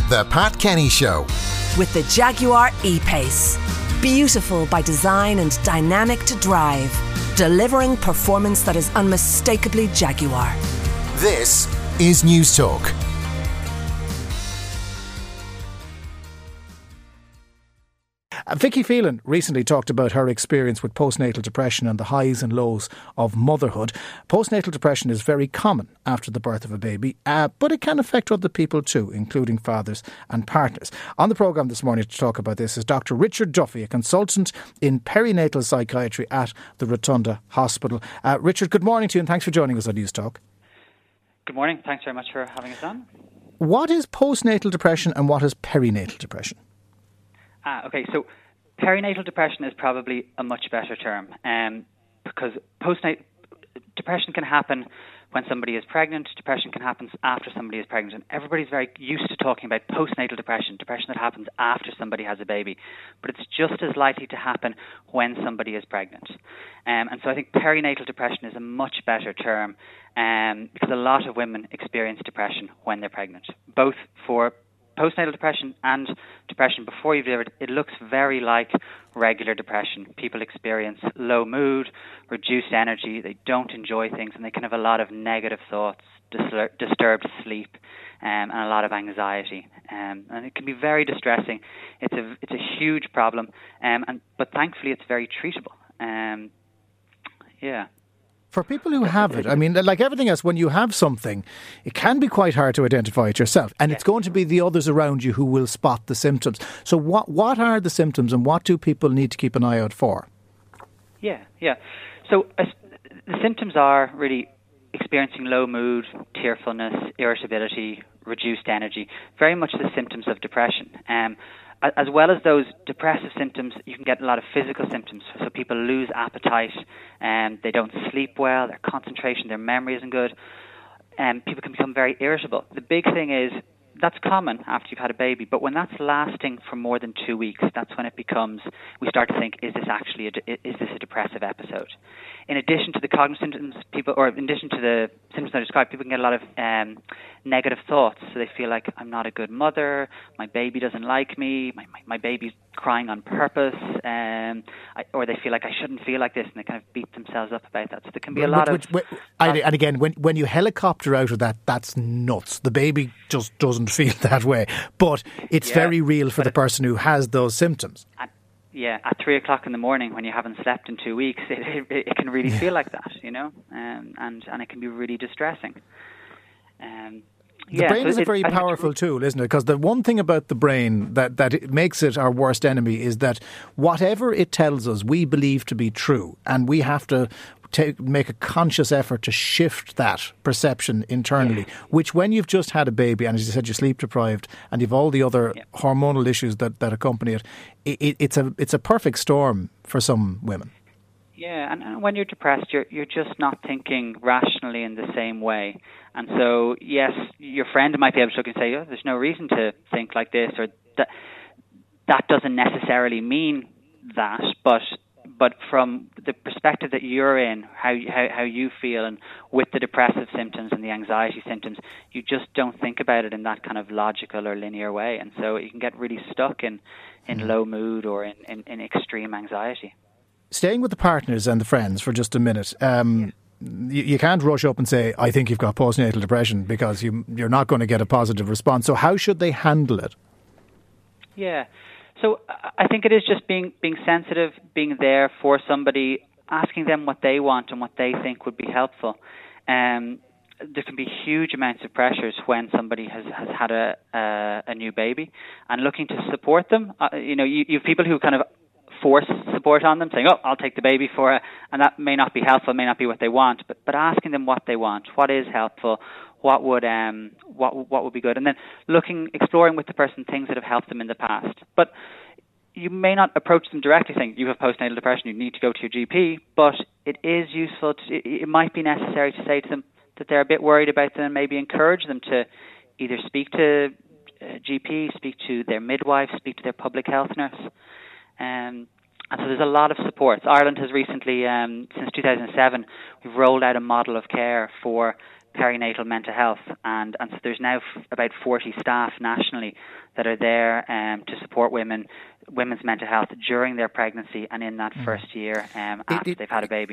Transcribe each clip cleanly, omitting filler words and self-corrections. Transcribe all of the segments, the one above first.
The Pat Kenny Show. With the Jaguar E-Pace. Beautiful by design and dynamic to drive. Delivering performance that is unmistakably Jaguar. This is News Talk. Vicky Phelan recently talked about her experience with postnatal depression and the highs and lows of motherhood. Postnatal depression is very common after the birth of a baby, but it can affect other people too, including fathers and partners. On the programme this morning to talk about this is Dr. Richard Duffy, a consultant in perinatal psychiatry at the Rotunda Hospital. Richard, good morning to you and thanks for joining us on News Talk. Good morning. Thanks very much for having us on. What is postnatal depression and what is perinatal depression? Okay, so perinatal depression is probably a much better term because postnatal depression can happen when somebody is pregnant. Depression can happen after somebody is pregnant, and everybody's very used to talking about postnatal depression that happens after somebody has a baby, but it's just as likely to happen when somebody is pregnant. And so I think perinatal depression is a much better term because a lot of women experience depression when they're pregnant, both for postnatal depression and depression before you've delivered. It looks very like regular depression. People experience low mood, reduced energy, they don't enjoy things, and they can have a lot of negative thoughts, disturbed sleep, and a lot of anxiety. And it can be very distressing. It's a huge problem, but thankfully it's very treatable. For people who have it, I mean, like everything else, when you have something, it can be quite hard to identify it yourself. And it's going to be the others around you who will spot the symptoms. So what are the symptoms and what do people need to keep an eye out for? Yeah. So the symptoms are really experiencing low mood, tearfulness, irritability, reduced energy, very much the symptoms of depression. As well as those depressive symptoms, you can get a lot of physical symptoms. So people lose appetite, and they don't sleep well, their concentration, their memory isn't good, and people can become very irritable. The big thing is, that's common after you've had a baby, but when that's lasting for more than 2 weeks, that's when we start to think, is this a depressive episode? In addition to the cognitive symptoms, in addition to the symptoms I described, people can get a lot of negative thoughts. So they feel like, I'm not a good mother, my baby doesn't like me, my baby's crying on purpose, or they feel like I shouldn't feel like this, and they kind of beat themselves up about that. So there can be a lot of... And again, when you helicopter out of that, that's nuts. The baby just doesn't feel that way. But it's very real for the person who has those symptoms. At 3 o'clock in the morning when you haven't slept in 2 weeks, it can really feel like that, you know, and it can be really distressing. The brain is a very powerful tool, isn't it? Because the one thing about the brain that it makes it our worst enemy is that whatever it tells us, we believe to be true, and we have to make a conscious effort to shift that perception internally, which when you've just had a baby and as you said you're sleep deprived and you've all the other hormonal issues that accompany it, it's a perfect storm for some women. Yeah, and when you're depressed, you're just not thinking rationally in the same way. And so, yes, your friend might be able to look and say, oh, there's no reason to think like this, or that doesn't necessarily mean that, but from the perspective that you're in, how you feel, and with the depressive symptoms and the anxiety symptoms, you just don't think about it in that kind of logical or linear way. And so you can get really stuck in low mood or in extreme anxiety. Staying with the partners and the friends for just a minute, you can't rush up and say, I think you've got postnatal depression, because you're not going to get a positive response. So how should they handle it? Yeah. So I think it is just being sensitive, being there for somebody, asking them what they want and what they think would be helpful. There can be huge amounts of pressures when somebody has had a new baby, and looking to support them. You have people who kind of force support on them, saying, oh, I'll take the baby for it, and that may not be helpful, may not be what they want, but asking them what they want, what is helpful, what would be good, and then exploring with the person things that have helped them in the past. But you may not approach them directly saying, you have postnatal depression, you need to go to your GP, but it is useful, it might be necessary to say to them that they're a bit worried about them, and maybe encourage them to either speak to a GP, speak to their midwife, speak to their public health nurse. And so there's a lot of supports. Ireland has recently, since 2007, we've rolled out a model of care for perinatal mental health, and so there's now about 40 staff nationally that are there to support women's mental health during their pregnancy and in that first year after they've had a baby.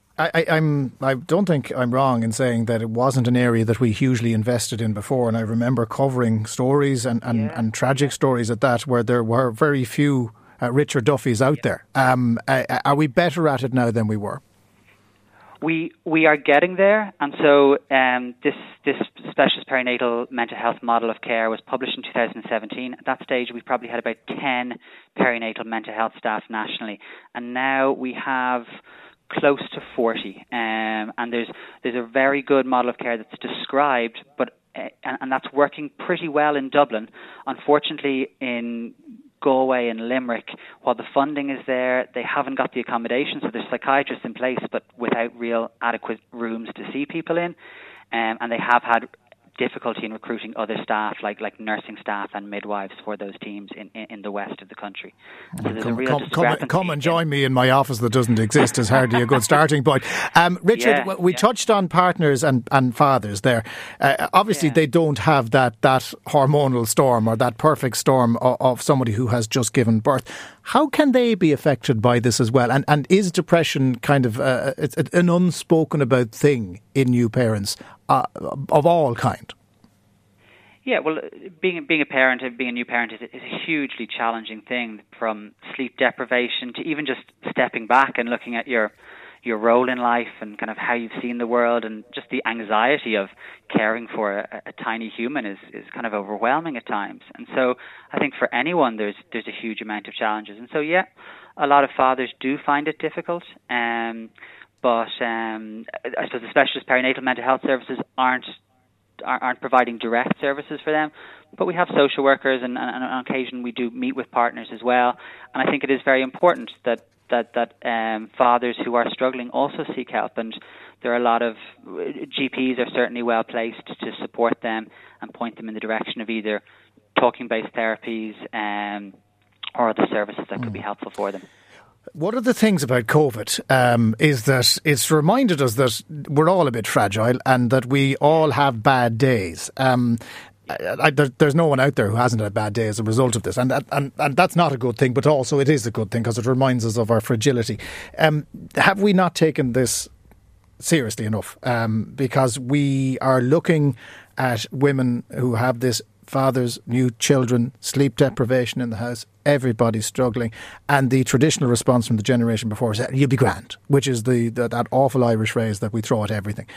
I don't think I'm wrong in saying that it wasn't an area that we hugely invested in before, and I remember covering stories and tragic stories at that, where there were very few Richard Duffys out there. Are we better at it now than we were? We are getting there, and so this specialist perinatal mental health model of care was published in 2017. At that stage, we probably had about 10 perinatal mental health staff nationally, and now we have close to 40. And there's a very good model of care that's described, but and that's working pretty well in Dublin. Unfortunately, in Galway and Limerick, while the funding is there, they haven't got the accommodation, so there's psychiatrists in place but without real adequate rooms to see people in, and they have had difficulty in recruiting other staff like nursing staff and midwives for those teams in the west of the country. So there's a real discrepancy. Come and join me in my office that doesn't exist is hardly a good starting point. Richard, we touched on partners and fathers there. Obviously, they don't have that hormonal storm or that perfect storm of somebody who has just given birth. How can they be affected by this as well? And is depression kind of it's an unspoken about thing in new parents of all kind? Yeah, well, being a parent and being a new parent is a hugely challenging thing, from sleep deprivation to even just stepping back and looking at your role in life and kind of how you've seen the world, and just the anxiety of caring for a tiny human is kind of overwhelming at times. And so I think for anyone there's a huge amount of challenges. And so a lot of fathers do find it difficult, but I suppose the specialist perinatal mental health services aren't providing direct services for them, but we have social workers, and on occasion we do meet with partners as well. And I think it is very important that fathers who are struggling also seek help, and there are a lot of GPs are certainly well placed to support them and point them in the direction of either talking-based therapies or other services that could be helpful for them. One of the things about COVID is that it's reminded us that we're all a bit fragile and that we all have bad days. There's no one out there who hasn't had a bad day as a result of this, and that's not a good thing, but also it is a good thing because it reminds us of our fragility. Have we not taken this seriously enough? Because we are looking at women who have this, fathers, new children, sleep deprivation in the house, everybody's struggling, and the traditional response from the generation before is, you'll be grand, which is that awful Irish phrase that we throw at everything.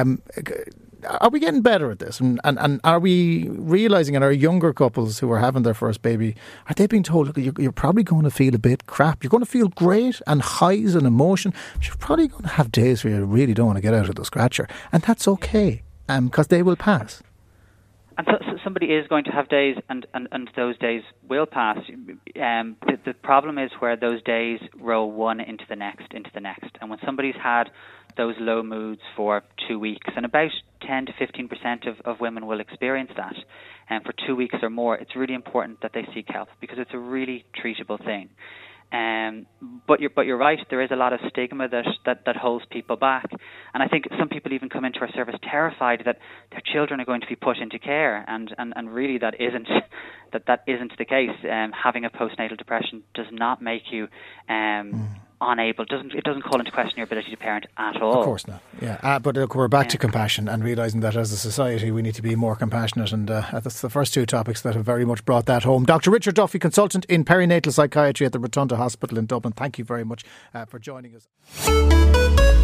Are we getting better at this? And are we realising, in our younger couples who are having their first baby, are they being told, look, you're probably going to feel a bit crap, you're going to feel great and highs and emotion, but you're probably going to have days where you really don't want to get out of the scratcher, and that's okay, because they will pass. And so somebody is going to have days, and those days will pass. The problem is where those days roll one into the next. And when somebody's had those low moods for 2 weeks, and about 10 to 15% of women will experience that, and for 2 weeks or more, it's really important that they seek help, because it's a really treatable thing. But you're right, there is a lot of stigma that holds people back, and I think some people even come into our service terrified that their children are going to be put into care, and really that isn't the case. Having a postnatal depression does not make you unable. It doesn't call into question your ability to parent at all. Of course not. Yeah, but look, we're back to compassion and realising that as a society we need to be more compassionate, and that's the first two topics that have very much brought that home. Dr. Richard Duffy, consultant in perinatal psychiatry at the Rotunda Hospital in Dublin. Thank you very much for joining us.